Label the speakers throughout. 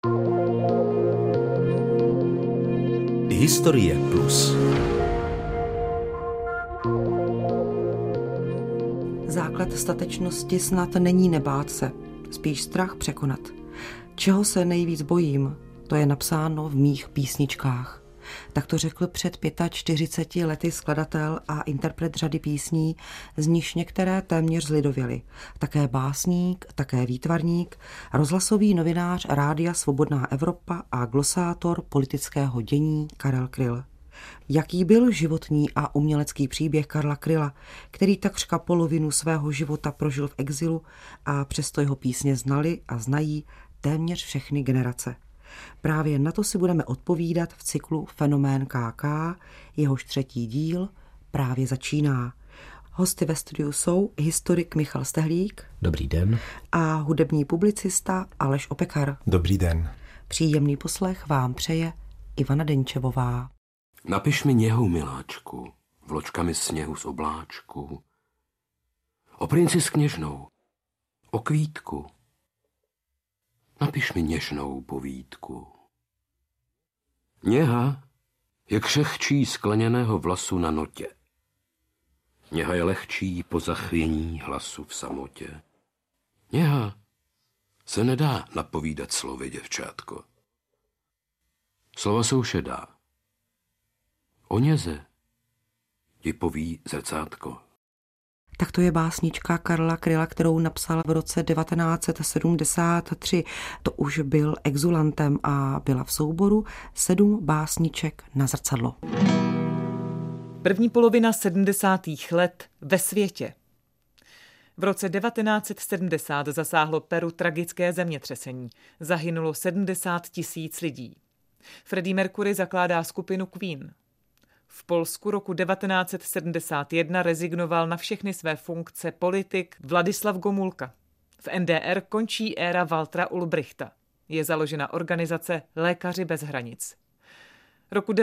Speaker 1: Historie plus.
Speaker 2: Základ statečnosti snad není nebát se, spíš strach překonat. Čeho se nejvíc bojím, to je napsáno v mých písničkách. Tak to řekl před 45 lety skladatel a interpret řady písní, z nichž některé téměř zlidověly. Také básník, také výtvarník, rozhlasový novinář Rádia Svobodná Evropa a glosátor politického dění Karel Kryl. Jaký byl životní a umělecký příběh Karla Kryla, který takřka polovinu svého života prožil v exilu a přesto jeho písně znali a znají téměř všechny generace? Právě na to si budeme odpovídat v cyklu Fenomén KK, jehož 3. díl právě začíná. Hosty ve studiu jsou historik Michal Stehlík.
Speaker 3: Dobrý den.
Speaker 2: A hudební publicista Aleš Opekar.
Speaker 4: Dobrý den.
Speaker 2: Příjemný poslech vám přeje Ivana Denčevová.
Speaker 5: Napiš mi něhu, miláčku, vločkami sněhu z obláčku, o princi s kněžnou, o kvítku. Napiš mi něžnou povídku. Něha je křehčí skleněného vlasu na notě. Něha je lehčí po zachvění hlasu v samotě. Něha se nedá napovídat slovy, děvčátko. Slova jsou šedá. O něze ti poví zrcátko.
Speaker 2: Tak to je básnička Karla Kryla, kterou napsal v roce 1973. To už byl exulantem a byla v souboru 7 básniček na zrcadlo.
Speaker 6: První polovina 70. let ve světě. V roce 1970 zasáhlo Peru tragické zemětřesení. Zahynulo 70 000 lidí. Freddie Mercury zakládá skupinu Queen. V Polsku roku 1971 rezignoval na všechny své funkce politik Vladislav Gomulka. V NDR končí éra Waltera Ulbrichta. Je založena organizace Lékaři bez hranic. Roku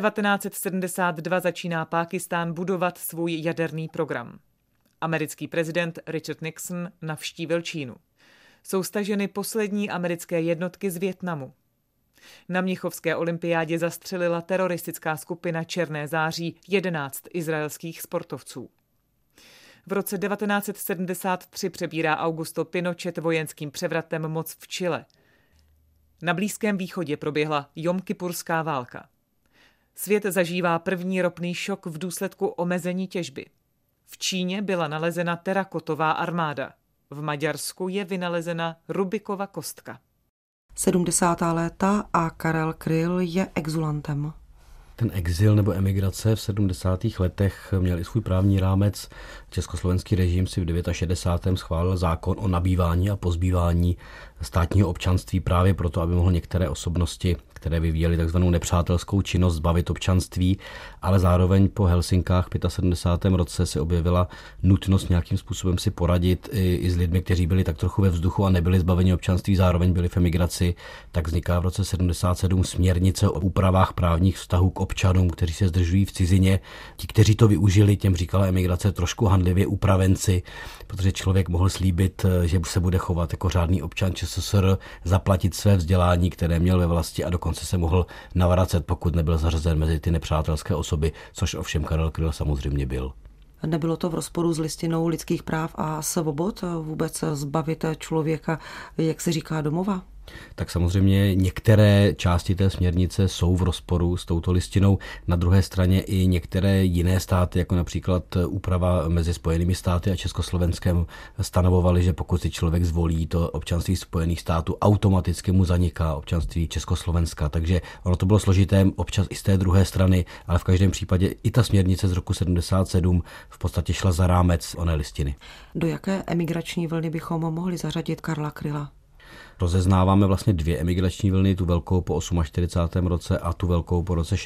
Speaker 6: 1972 začíná Pákistán budovat svůj jaderný program. Americký prezident Richard Nixon navštívil Čínu. Jsou staženy poslední americké jednotky z Vietnamu. Na Mnichovské olympiádě zastřelila teroristická skupina Černé září 11 izraelských sportovců. V roce 1973 přebírá Augusto Pinochet vojenským převratem moc v Chile. Na Blízkém východě proběhla Jomkipurská válka. Svět zažívá první ropný šok v důsledku omezení těžby. V Číně byla nalezena terakotová armáda. V Maďarsku je vynalezena Rubikova kostka.
Speaker 2: 70. léta a Karel Kryl je exulantem.
Speaker 3: Ten exil nebo emigrace v 70. letech měl i svůj právní rámec. Československý režim si v 69. schválil zákon o nabývání a pozbývání státního občanství právě proto, aby mohl některé osobnosti, které vyvíjely takzvanou nepřátelskou činnost, zbavit občanství, ale zároveň po Helsinkách v 75. roce se objevila nutnost nějakým způsobem si poradit i s lidmi, kteří byli tak trochu ve vzduchu a nebyli zbaveni občanství, zároveň byli v emigraci. Tak vzniká v roce 77 směrnice o úpravách právních vztahů k občanům, kteří se zdržují v cizině. Ti, kteří to využili, těm říkala emigrace trošku handlivě upravenci, protože člověk mohl slíbit, že se bude chovat jako řádný občan ČSSR, zaplatit své vzdělání, které měl ve vlasti a dokonce se mohl navracet, pokud nebyl zařazen mezi ty nepřátelské osoby, což ovšem Karel Kryl samozřejmě byl.
Speaker 2: Nebylo to v rozporu s listinou lidských práv a svobod vůbec zbavit člověka, jak se říká, domova?
Speaker 3: Tak samozřejmě některé části té směrnice jsou v rozporu s touto listinou. Na druhé straně i některé jiné státy, jako například úprava mezi Spojenými státy a Československem, stanovovaly, že pokud si člověk zvolí to občanství Spojených států, automaticky mu zaniká občanství Československa. Takže ono to bylo složité občas i z té druhé strany, ale v každém případě i ta směrnice z roku 77 v podstatě šla za rámec oné listiny.
Speaker 2: Do jaké emigrační vlny bychom mohli zařadit Karla Kryla?
Speaker 3: Rozeznáváme vlastně 2 emigrační vlny, tu velkou po 48. roce a tu velkou po roce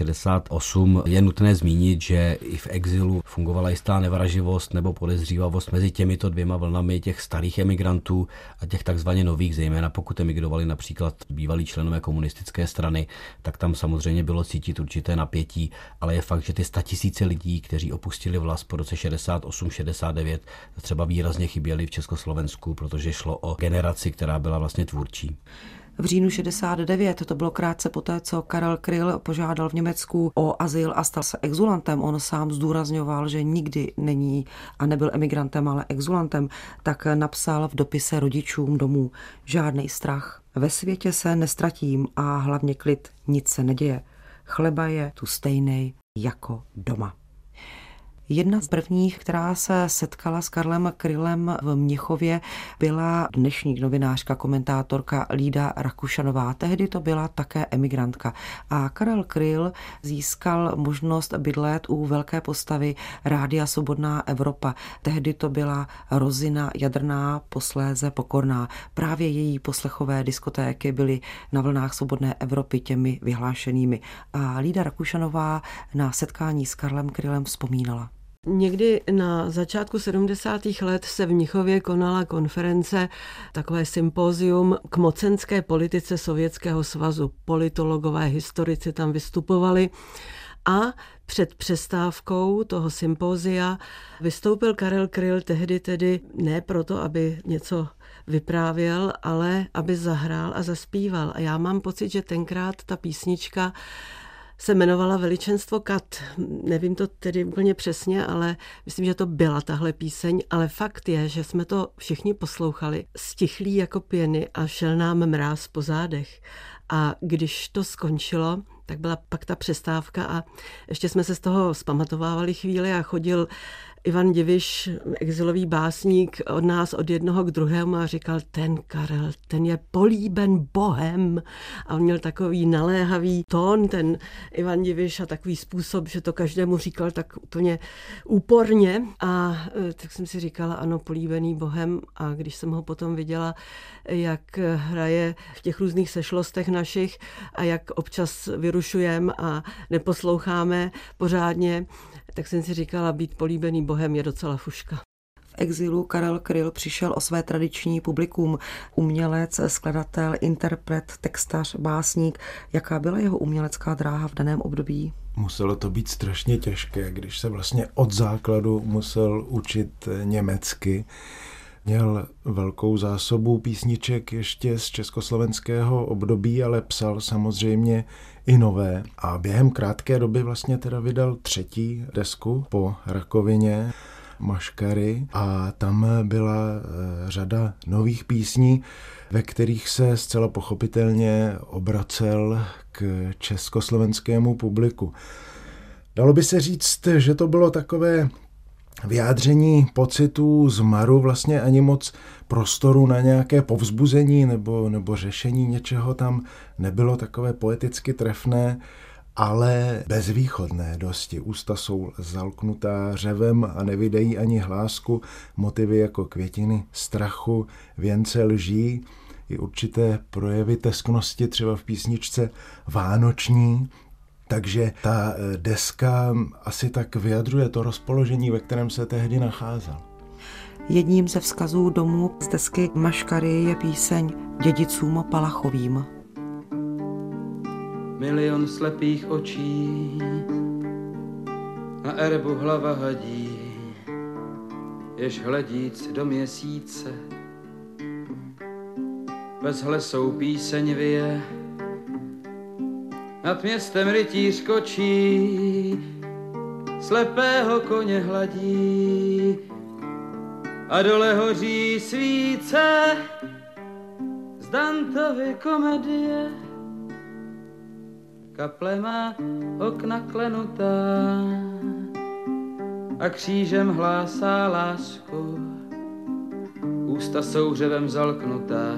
Speaker 3: 68. Je nutné zmínit, že i v exilu fungovala jistá nevraživost nebo podezřívavost mezi těmito 2 vlnami těch starých emigrantů a těch takzvaně nových, zejména pokud emigrovali například bývalí členové komunistické strany, tak tam samozřejmě bylo cítit určité napětí, ale je fakt, že ty 100 000 lidí, kteří opustili vlast po roce 68-69, třeba výrazně chyběli v Československu, protože šlo o generaci, která byla vlastně tvůrčí.
Speaker 2: V říjnu 69, to bylo krátce poté, co Karel Kryl požádal v Německu o azyl a stal se exulantem. On sám zdůrazňoval, že nikdy není a nebyl emigrantem, ale exulantem, tak napsal v dopise rodičům domů: žádnej strach. Ve světě se nestratím a hlavně klid, nic se neděje. Chleba je tu stejnej jako doma. Jedna z prvních, která se setkala s Karlem Krylem v Mnichově, byla dnešní novinářka, komentátorka Lída Rakušanová. Tehdy to byla také emigrantka. A Karel Kryl získal možnost bydlet u velké postavy Rádia Svobodná Evropa. Tehdy to byla Rozina Jadrná, posléze Pokorná. Právě její poslechové diskotéky byly na vlnách Svobodné Evropy těmi vyhlášenými. A Lída Rakušanová na setkání s Karlem Krylem vzpomínala.
Speaker 4: Někdy na začátku 70. let se v Mnichově konala konference, takové sympózium k mocenské politice Sovětského svazu. Politologové, historici tam vystupovali a před přestávkou toho sympózia vystoupil Karel Kryl, tehdy tedy ne proto, aby něco vyprávěl, ale aby zahrál a zaspíval. A já mám pocit, že tenkrát ta písnička se jmenovala Veličenstvo Kat. Nevím to tedy úplně přesně, ale myslím, že to byla tahle píseň, ale fakt je, že jsme to všichni poslouchali, stichlí jako pěny a šel nám mráz po zádech. A když to skončilo, tak byla pak ta přestávka a ještě jsme se z toho zpamatovávali chvíli a chodil Ivan Diviš, exilový básník, od nás od jednoho k druhému a říkal, ten Karel, ten je políben Bohem. A on měl takový naléhavý tón, ten Ivan Diviš, a takový způsob, že to každému říkal tak úplně úporně. A tak jsem si říkala, ano, políbený Bohem. A když jsem ho potom viděla, jak hraje v těch různých sešlostech našich a jak občas vyrušujeme a neposloucháme pořádně, tak jsem si říkala, být políbený Bohem je docela fuška.
Speaker 2: V exilu Karel Kryl přišel o své tradiční publikum, umělec, skladatel, interpret, textař, básník. Jaká byla jeho umělecká dráha v daném období?
Speaker 7: Muselo to být strašně těžké, když se vlastně od základu musel učit německy. Měl velkou zásobu písniček ještě z československého období, ale psal samozřejmě i nové. A během krátké doby vlastně teda vydal 3. desku po rakovině, Maškary, a tam byla řada nových písní, ve kterých se zcela pochopitelně obracel k československému publiku. Dalo by se říct, že to bylo takové vyjádření pocitů zmaru, vlastně ani moc prostoru na nějaké povzbuzení nebo řešení něčeho tam nebylo, takové poeticky trefné, ale bezvýchodné dosti. Ústa jsou zalknutá řevem a nevydají ani hlásku, motivy jako květiny strachu, věnce lží, i určité projevy tesknosti, třeba v písničce Vánoční. Takže ta deska asi tak vyjadřuje to rozpoložení, ve kterém se tehdy nacházel.
Speaker 2: Jedním ze vzkazů domů z desky Maškary je píseň Dědicům Palachovým.
Speaker 8: Milion slepých očí, na erbu hlava hadí, jež hledíc do měsíce, bez hlesou píseň vyje, nad městem rytíř kočí, slepého koně hladí a dole hoří svíce z Dantovy komedie. Kaple má okna klenutá a křížem hlásá lásku, ústa jsou řevem zalknutá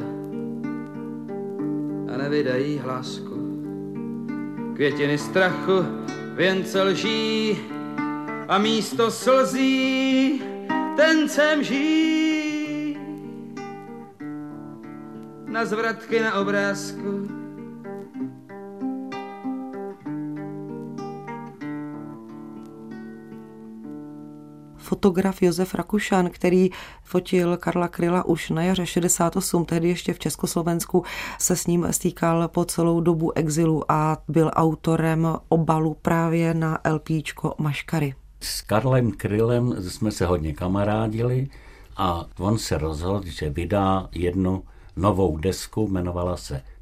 Speaker 8: a nevydají hlásku. Květiny strachu, věnce lží a místo slzí tencem ží. Na zvratky na obrázku
Speaker 2: fotograf Josef Rakušan, který fotil Karla Kryla už na jaře 68, tehdy ještě v Československu, se s ním stýkal po celou dobu exilu a byl autorem obalu právě na LPčko Maškary.
Speaker 9: S Karlem Krylem jsme se hodně kamarádili a on se rozhodl, že vydá jednu novou desku, jmenovala se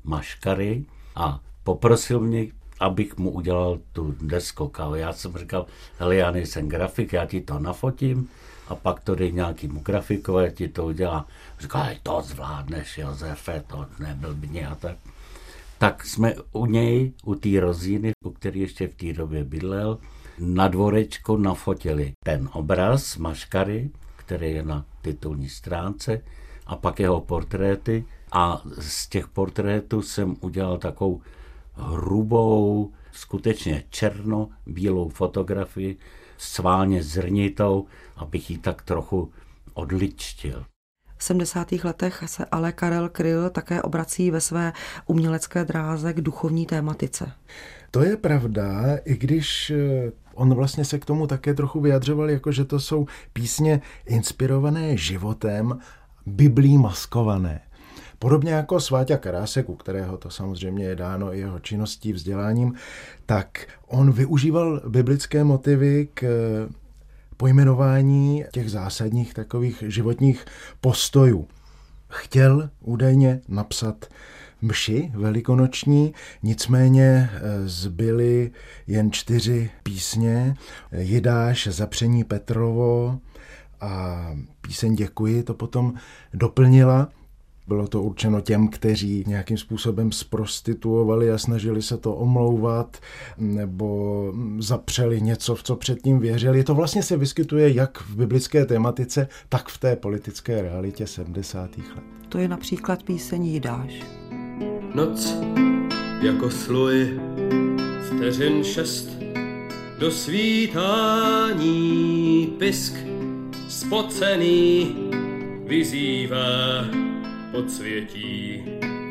Speaker 9: maškary a poprosil mě, abych mu udělal tu desku. Já jsem říkal, hele, já nejsem grafik, já ti to nafotím a pak to dej nějakýmu grafikovi, ti to udělá. Říkal, to zvládneš, Josefe, to neblbně a tak. Tak jsme u něj, u té Rozíny, u který ještě v té době bydlel, na dvorečku nafotili ten obraz maškary, který je na titulní stránce, a pak jeho portréty. A z těch portrétů jsem udělal takovou hrubou, skutečně černo-bílou fotografii, sválně zrnitou, abych ji tak trochu odličtil.
Speaker 2: V 70. letech se ale Karel Kryl také obrací ve své umělecké dráze k duchovní tématice.
Speaker 7: To je pravda, i když on vlastně se k tomu také trochu vyjadřoval, jako že to jsou písně inspirované životem, Biblí maskované. Podobně jako Sváťa Karásek, u kterého to samozřejmě je dáno i jeho činností, vzděláním, tak on využíval biblické motivy k pojmenování těch zásadních takových životních postojů. Chtěl údajně napsat mši velikonoční, nicméně zbyly jen 4 písně. Jidáš, Zapření Petrovo a píseň Děkuji to potom doplnila. Bylo to určeno těm, kteří nějakým způsobem zprostituovali a snažili se to omlouvat nebo zapřeli něco, v co předtím věřili. To vlastně se vyskytuje jak v biblické tematice, tak v té politické realitě 70. let.
Speaker 2: To je například píseň Jidáš.
Speaker 10: Noc jako sluj, vteřin 6 do svítání, pisk spocený vyzývá podsvětí.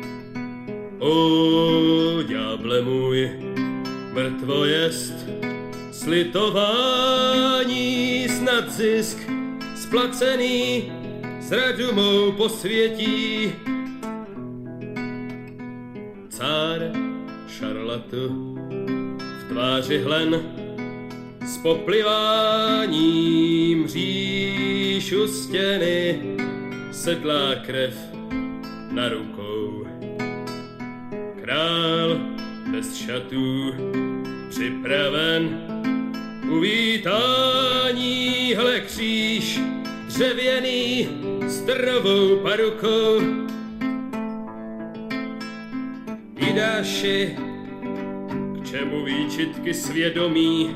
Speaker 10: O ďáble můj, mrtvo jest slitování, snad zisk splacený zradu mou posvětí. Cár šarlatu v tváři hlen s popliváním říšu stěny, sedlá krev na rukou. Král bez šatů připraven uvítání, hle kříž dřevěný s trvou parukou. Jidáši, k čemu výčitky svědomí?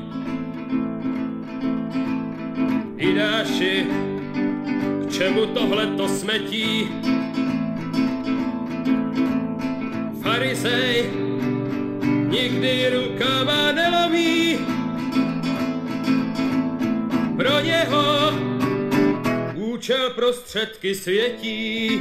Speaker 10: Jidáši, k čemu tohleto smetí? Farizej nikdy rukama nelomí, pro něho účel prostředky světí.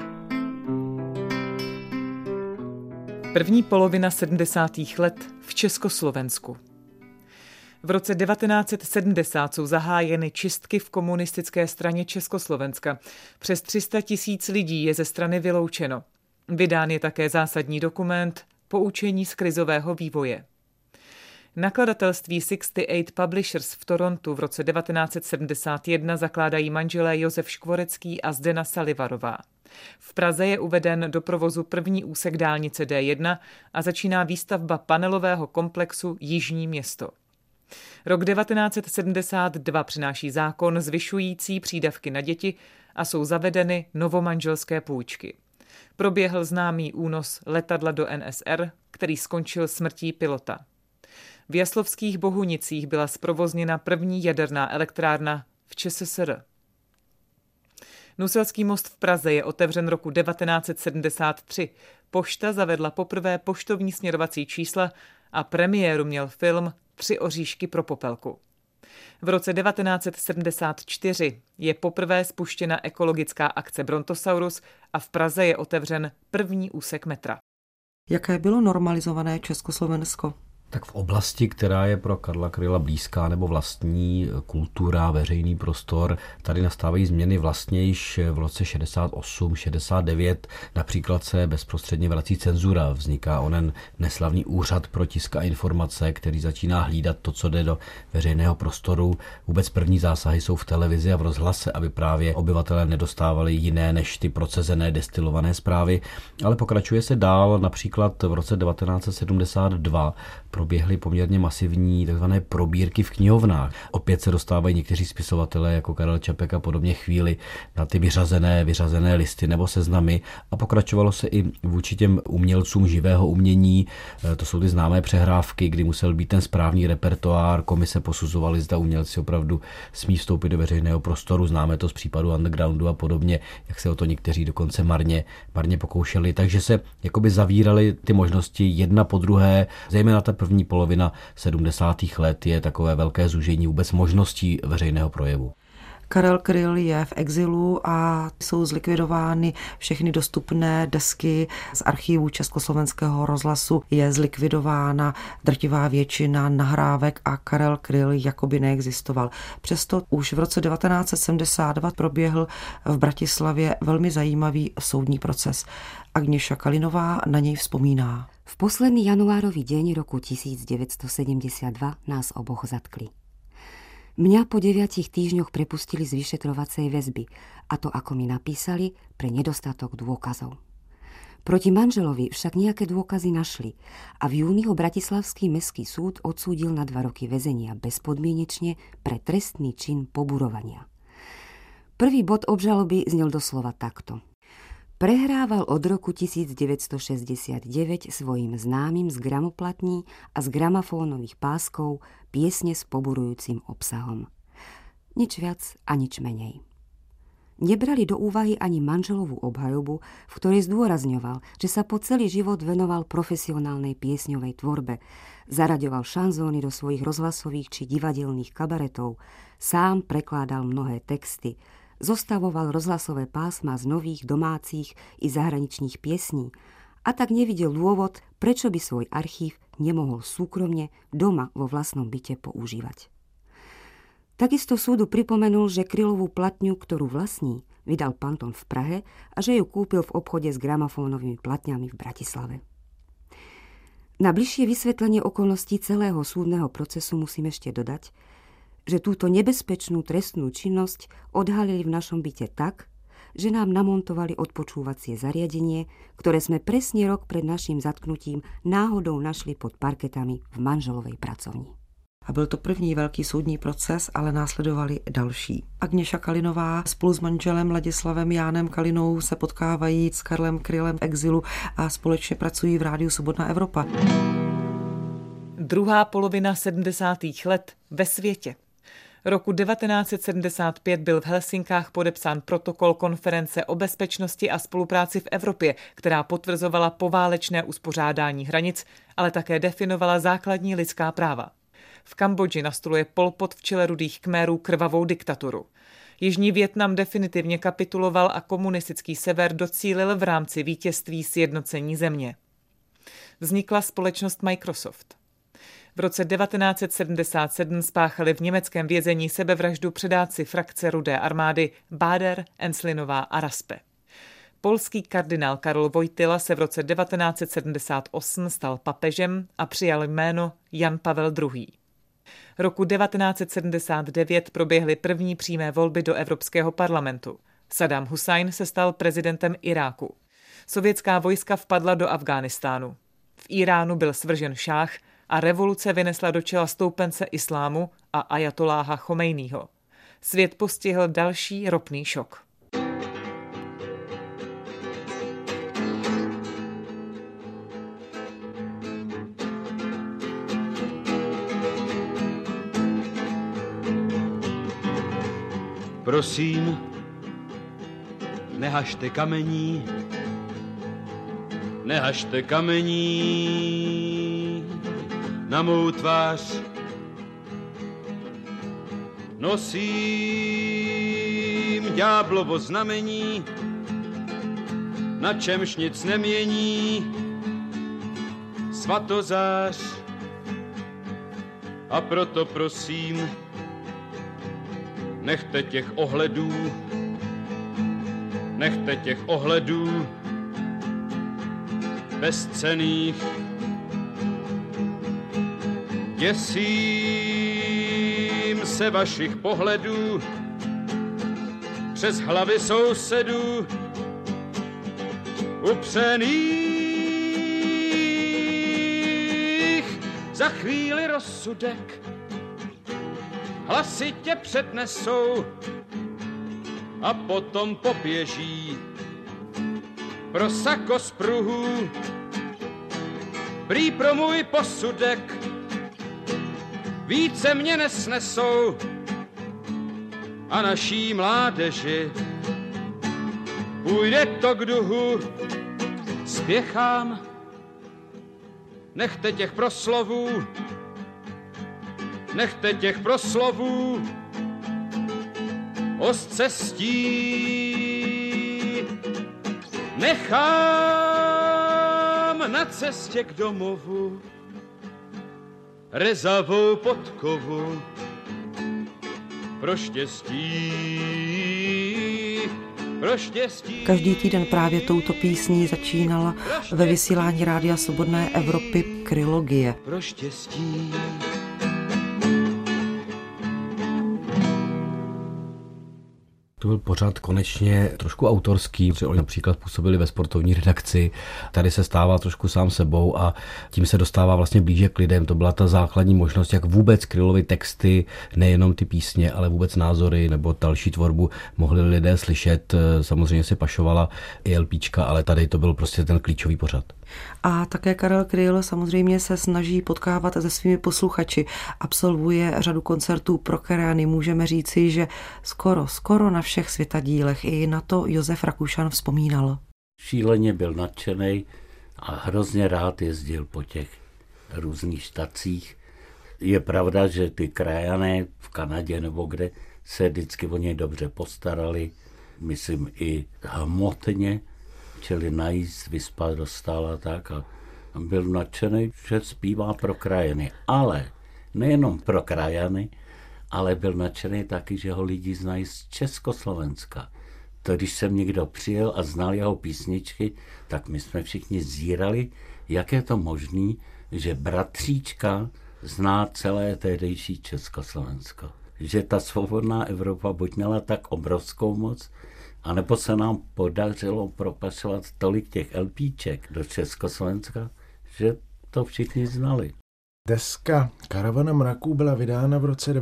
Speaker 6: První polovina 70. let v Československu. V roce 1970 jsou zahájeny čistky v komunistické straně Československa. Přes 300 000 lidí je ze strany vyloučeno. Vydán je také zásadní dokument Poučení z krizového vývoje. Nakladatelství 68 Publishers v Torontu v roce 1971 zakládají manželé Josef Škvorecký a Zdena Salivarová. V Praze je uveden do provozu první úsek dálnice D1 a začíná výstavba panelového komplexu Jižní Město. Rok 1972 přináší zákon zvyšující přídavky na děti a jsou zavedeny novomanželské půjčky. Proběhl známý únos letadla do NSR, který skončil smrtí pilota. V Jaslovských Bohunicích byla zprovozněna první jaderná elektrárna v ČSSR. Nuselský most v Praze je otevřen roku 1973. Pošta zavedla poprvé poštovní směrovací čísla a premiéru měl film 3 oříšky pro popelku. V roce 1974 je poprvé spuštěna ekologická akce Brontosaurus a v Praze je otevřen první úsek metra.
Speaker 2: Jaké bylo normalizované Československo?
Speaker 3: Tak v oblasti, která je pro Karla Kryla blízká nebo vlastní, kultura, veřejný prostor, tady nastávají změny vlastně již v roce 68, 69. Například se bezprostředně vrací cenzura. Vzniká onen neslavný úřad pro tisk a informace, který začíná hlídat to, co jde do veřejného prostoru. Vůbec první zásahy jsou v televizi a v rozhlase, aby právě obyvatelé nedostávali jiné než ty procezené, destilované zprávy. Ale pokračuje se dál, například v roce 1972 proběhly poměrně masivní takzvané probírky v knihovnách. Opět se dostávají někteří spisovatelé jako Karel Čapek a podobně chvíli na ty vyřazené listy nebo seznamy a pokračovalo se i vůči těm umělcům živého umění. To jsou ty známé přehrávky, kdy musel být ten správný repertoár, komise posuzovaly, zda umělci opravdu smí vstoupit do veřejného prostoru. Známe to z případu undergroundu a podobně, jak se o to někteří dokonce marně pokoušeli. Takže se jakoby zavíraly ty možnosti jedna po druhé, zejména ta první polovina 70. let je takové velké zúžení vůbec možností veřejného projevu.
Speaker 2: Karel Kryl je v exilu a jsou zlikvidovány všechny dostupné desky z archívů Československého rozhlasu. Je zlikvidována drtivá většina nahrávek a Karel Kryl jakoby neexistoval. Přesto už v roce 1972 proběhl v Bratislavě velmi zajímavý soudní proces. Agněša Kalinová na něj vzpomíná.
Speaker 11: V posledný januárový deň roku 1972 nás oboch zatkli. Mňa po 9 týždňoch prepustili z vyšetrovacej väzby, a to, ako mi napísali, pre nedostatok dôkazov. Proti manželovi však nejaké dôkazy našli a v júni ho Bratislavský mestský súd odsúdil na 2 roky väzenia bezpodmienečne pre trestný čin poburovania. Prvý bod obžaloby znel doslova takto. Prehrával od roku 1969 svojim známym z gramoplatní a z gramafónových páskov piesne s poburujúcim obsahom. Nič viac a nič menej. Nebrali do úvahy ani manželovú obhajobu, v ktorej zdôrazňoval, že sa po celý život venoval profesionálnej piesňovej tvorbe, zaraďoval šanzóny do svojich rozhlasových či divadelných kabaretov, sám prekládal mnohé texty, zostavoval rozhlasové pásma z nových, domácich i zahraničných piesní a tak nevidel dôvod, prečo by svoj archív nemohol súkromne doma vo vlastnom byte používať. Takisto súdu pripomenul, že Krylovú platňu, ktorú vlastní, vydal Panton v Prahe a že ju kúpil v obchode s gramofónovými platňami v Bratislave. Na bližšie vysvetlenie okolností celého súdneho procesu musím ešte dodať, že túto nebezpečnú trestnú činnosť odhalili v našom byte tak, že nám namontovali odpočúvacie zariadenie, ktoré sme presne rok pred naším zatknutím náhodou našli pod parketami v manželovej pracovni.
Speaker 2: A byl to první velký soudní proces, ale následovali další. Agněša Kalinová spolu s manželem Ladislavem Jánem Kalinou se potkávají s Karlem Krylem v exilu a společně pracují v rádiu Svobodná Evropa.
Speaker 6: Druhá polovina 70. let ve světě. Roku 1975 byl v Helsinkách podepsán protokol konference o bezpečnosti a spolupráci v Evropě, která potvrzovala poválečné uspořádání hranic, ale také definovala základní lidská práva. V Kambodži nastoluje Pol Pot v čele Rudých Khmerů krvavou diktaturu. Jižní Vietnam definitivně kapituloval a komunistický sever docílil v rámci vítězství sjednocení země. Vznikla společnost Microsoft. V roce 1977 spáchali v německém vězení sebevraždu předáci frakce Rudé armády Báder, Enslinová a Raspe. Polský kardinál Karol Wojtyla se v roce 1978 stal papežem a přijal jméno Jan Pavel II. Roku 1979 proběhly první přímé volby do Evropského parlamentu. Saddam Husajn se stal prezidentem Iráku. Sovětská vojska vpadla do Afghánistánu. V Iránu byl svržen šáh a revoluce vynesla do čela stoupence islámu a ajatoláha Chomejního. Svět postihl další ropný šok.
Speaker 8: Prosím, nehažte kamení, nehažte kamení na mou tvář. Nosím ďáblovo znamení, na čemž nic nemění, svatozář A proto prosím, nechte těch ohledů bezcenných. Děsím se vašich pohledů přes hlavy sousedů upřených. Za chvíli rozsudek hlasitě přednesou a potom poběží pro sako z pruhů. Prý pro můj posudek více mě nesnesou a naší mládeži půjde to k duhu. Spěchám, nechte těch proslovů o scestí. Nechám na cestě k domovu rezavou podkovu pro štěstí.
Speaker 2: Každý týden právě touto písní začínala ve vysílání Rádia Svobodné Evropy Krylogie.
Speaker 8: Pro štěstí.
Speaker 3: To byl pořad konečně trošku autorský, protože oni například působili ve sportovní redakci. Tady se stává trošku sám sebou a tím se dostává vlastně blíže k lidem. To byla ta základní možnost, jak vůbec Krylovy texty, nejenom ty písně, ale vůbec názory nebo další tvorbu mohli lidé slyšet. Samozřejmě se pašovala i LPčka, ale tady to byl prostě ten klíčový pořad.
Speaker 2: A také Karel Kryl samozřejmě se snaží potkávat se svými posluchači. Absolvuje řadu koncertů pro krajány. Můžeme říci, že skoro na všech světadílech. I na to Josef Rakušan vzpomínal.
Speaker 9: Šíleně byl nadšenej a hrozně rád jezdil po těch různých štacích. Je pravda, že ty krajané v Kanadě nebo kde se vždycky o něj dobře postarali. Myslím i hmotně, čili najíst, vyspat dostal a tak. A byl nadšený, že zpívá pro krajany. Ale nejenom pro krajany, ale byl nadšený taky, že ho lidi znají z Československa. To, když jsem někdo přijel a znal jeho písničky, tak my jsme všichni zírali, jak je to možný, že bratříčka zná celé tehdejší Československo. Že ta svobodná Evropa buď měla tak obrovskou moc, anebo se nám podařilo propašovat tolik těch LPček do Československa, že to všichni znali.
Speaker 7: Deska Karavana mraků byla vydána v roce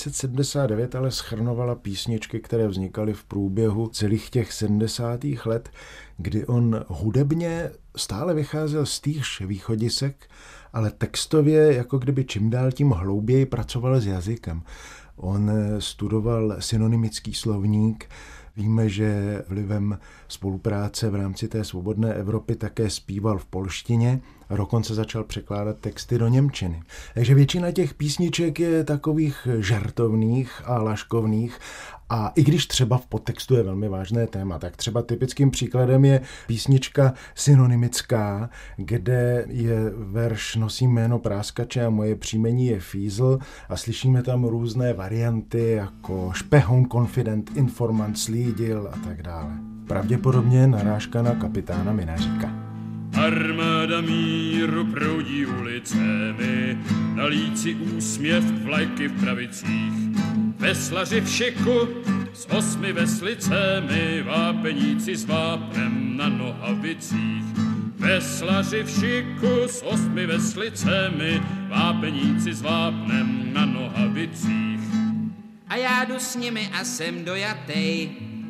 Speaker 7: 1979, ale shrnovala písničky, které vznikaly v průběhu celých těch 70. let, kdy on hudebně stále vycházel z týchž východisek, ale textově jako kdyby čím dál tím hlouběji pracoval s jazykem. On studoval synonymický slovník. Víme, že vlivem spolupráce v rámci té svobodné Evropy také zpíval v polštině a dokonce začal překládat texty do němčiny. Takže většina těch písniček je takových žartovných a laškovných a i když třeba v podtextu je velmi vážné téma, tak třeba typickým příkladem je písnička synonymická, kde je verš Nosím jméno práskače a moje příjmení je Fízl a slyšíme tam různé varianty jako špehoun, konfident, informant, slídil a tak dále. Pravděpodobně narážka na kapitána Minaříka.
Speaker 10: Armáda míru proudí ulicemi, na líci úsměv, vlajky v pravicích. Veslaři v šiku s 8 veslicemi, vápeníci s vápnem na nohavicích. Veslaři v šiku s 8 veslicemi, vápeníci s vápnem na nohavicích.
Speaker 12: A já jdu s nimi a jsem dojatej,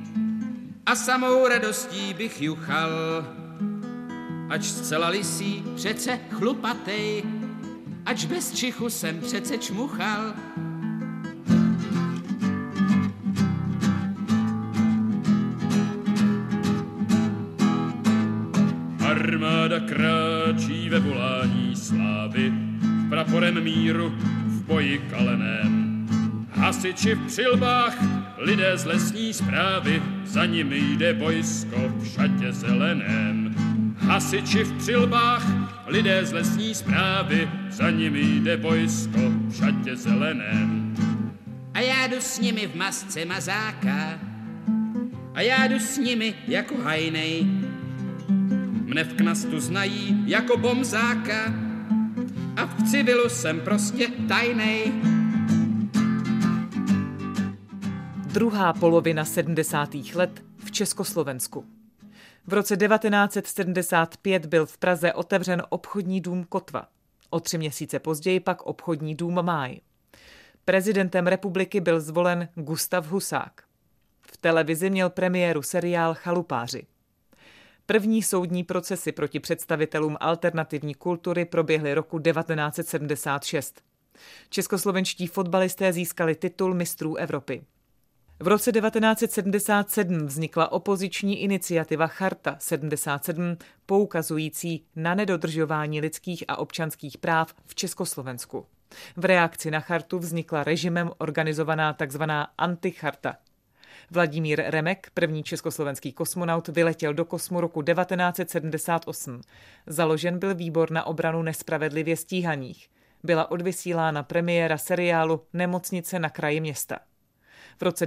Speaker 12: a samou radostí bych juchal, ač zcela lisý, přece chlupatej, ač bez čichu jsem přece čmuchal.
Speaker 10: Armáda kráčí ve volání slávy, praporem míru v boji kaleném. Hasiči v přilbách, lidé z lesní správy, za nimi jde vojsko v šatě zeleném. hasiči v přilbách, lidé z lesní správy, za nimi jde vojsko v šatě zeleném.
Speaker 12: A já jdu s nimi v masce mazáka, a já jdu s nimi jako hajnej. Mne v knastu znají jako bomzáka, a v civilu jsem prostě tajnej.
Speaker 6: Druhá polovina 70. let v Československu. V roce 1975 byl v Praze otevřen obchodní dům Kotva. O 3 měsíce později pak obchodní dům Máj. Prezidentem republiky byl zvolen Gustav Husák. V televizi měl premiéru seriál Chalupáři. První soudní procesy proti představitelům alternativní kultury proběhly roku 1976. Českoslovenští fotbalisté získali titul mistrů Evropy. V roce 1977 vznikla opoziční iniciativa Charta 77, poukazující na nedodržování lidských a občanských práv v Československu. V reakci na chartu vznikla režimem organizovaná tzv. Anticharta. Vladimír Remek, první československý kosmonaut, vyletěl do kosmu roku 1978. Založen byl výbor na obranu nespravedlivě stíhaných. Byla odvysílána premiéra seriálu Nemocnice na kraji města. V roce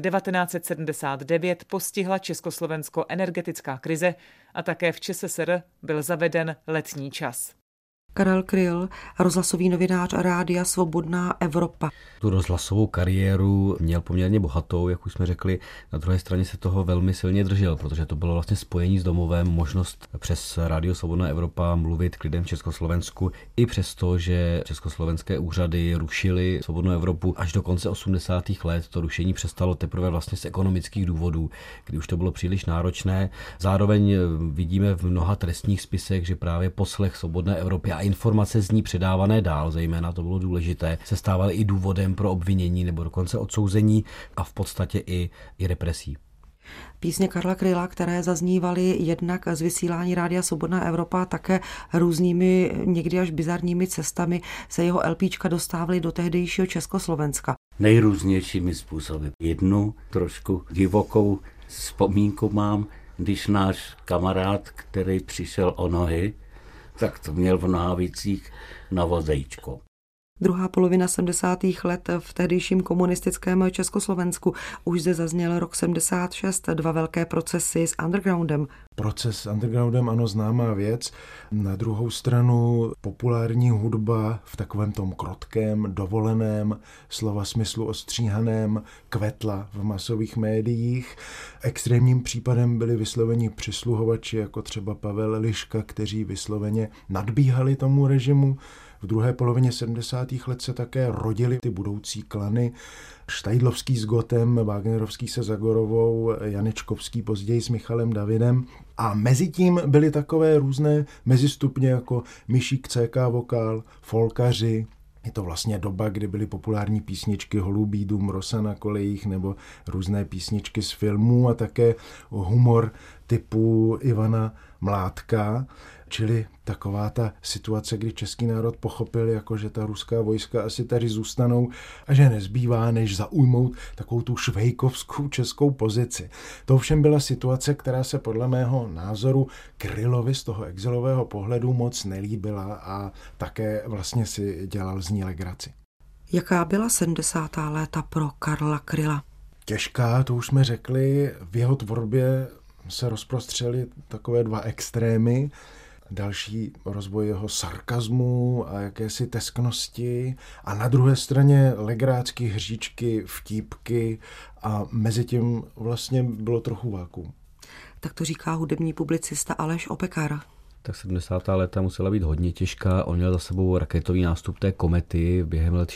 Speaker 6: 1979 postihla Československo energetická krize a také v ČSSR byl zaveden letní čas.
Speaker 2: Karel Kryl, rozhlasový novinář Rádia Svobodná Evropa.
Speaker 3: Tu rozhlasovou kariéru měl poměrně bohatou, jak už jsme řekli. Na druhé straně se toho velmi silně držel, protože to bylo vlastně spojení s domovem, možnost přes Rádio Svobodná Evropa mluvit k lidem v Československu, i přesto, že československé úřady rušily Svobodnou Evropu až do konce 80. let. To rušení přestalo teprve vlastně z ekonomických důvodů, kdy už to bylo příliš náročné. Zároveň vidíme v mnoha trestních spisech, že právě poslech Svobodné Evropy a informace z ní předávané dál, zejména to bylo důležité, se stávaly i důvodem pro obvinění nebo dokonce odsouzení a v podstatě i represí.
Speaker 2: Písně Karla Kryla, které zaznívaly jednak z vysílání Rádia Svobodná Evropa, také různými, někdy až bizarními cestami se jeho LPčka dostávaly do tehdejšího Československa.
Speaker 9: Nejrůznějšími způsoby. Jednu trošku divokou vzpomínku mám, když náš kamarád, který přišel o nohy, tak to měl v nohavicích na vozejčko.
Speaker 2: Druhá polovina 70. let v tehdejším komunistickém Československu. Už zde zazněl rok 76, 2 velké procesy s undergroundem.
Speaker 7: Proces s undergroundem, ano, známá věc. Na druhou stranu populární hudba v takovém tom krotkém, dovoleném, slova smyslu ostříhaném, kvetla v masových médiích. Extrémním případem byli vysloveni přisluhovači, jako třeba Pavel Liška, kteří vysloveně nadbíhali tomu režimu. V druhé polovině 70. let se také rodily ty budoucí klany. Štajdlovský s Gotem, Wagnerovský se Zagorovou, Janečkovský později s Michalem Davidem. A mezi tím byly takové různé mezistupně jako Myšík CK Vokál, folkaři. Je to vlastně doba, kdy byly populární písničky Holubí dům, Rosa na kolejích nebo různé písničky z filmů a také humor typu Ivana Mládka. Čili taková ta situace, kdy český národ pochopil, jako že ta ruská vojska asi tady zůstanou a že nezbývá, než zaujmout takovou tu švejkovskou českou pozici. To ovšem byla situace, která se podle mého názoru Krylovi z toho exilového pohledu moc nelíbila a také vlastně si dělal z ní legraci.
Speaker 2: Jaká byla 70. léta pro Karla Kryla?
Speaker 7: Těžká, to už jsme řekli, v jeho tvorbě se rozprostřely takové 2 extrémy. Další rozvoj jeho sarkazmu a jakési tesknosti a na druhé straně legrácky hříčky, vtípky a mezi tím vlastně bylo trochu vákuum.
Speaker 2: Tak to říká hudební publicista Aleš Opekar.
Speaker 3: Tak 70. léta musela být hodně těžká. On měl za sebou raketový nástup té komety během let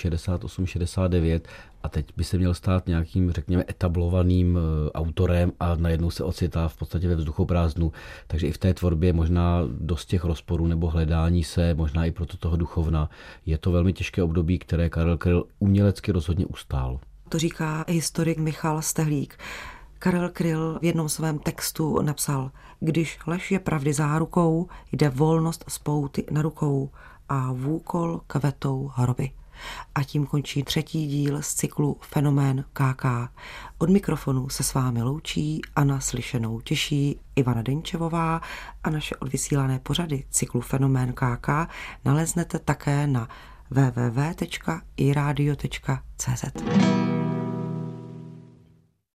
Speaker 3: 68-69 a teď by se měl stát nějakým, řekněme, etablovaným autorem a najednou se ocitá v podstatě ve vzduchoprázdnu. Takže i v té tvorbě možná dost těch rozporů nebo hledání se, možná i proto toho duchovna. Je to velmi těžké období, které Karel Kryl umělecky rozhodně ustál.
Speaker 2: To říká historik Michal Stehlík. Karel Kryl v jednom svém textu napsal: když lež je pravdy zárukou, jde volnost z pouty na rukou a vůkol kvetou hroby. A tím končí 3. díl z cyklu Fenomén KK. Od mikrofonu se s vámi loučí a na slyšenou těší Ivana Denčevová a naše odvysílané pořady cyklu Fenomén KK naleznete také na www.iradio.cz.